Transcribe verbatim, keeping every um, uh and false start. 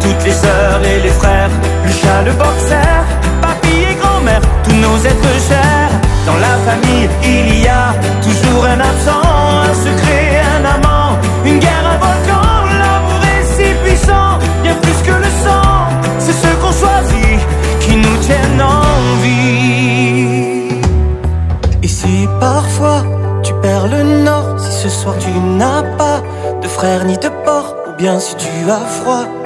toutes les sœurs et les frères, le chat, le boxer, papy et grand-mère, tous nos êtres chers. Dans la famille, il y a toujours un absent, un secret, un amant, une guerre, un volcan. L'amour est si puissant, bien plus que le sang. C'est ceux qu'on choisit qui nous tiennent en vie. Et si parfois tu perds le nord, si ce soir tu n'as pas de frère ni de porc, ou bien si tu as froid,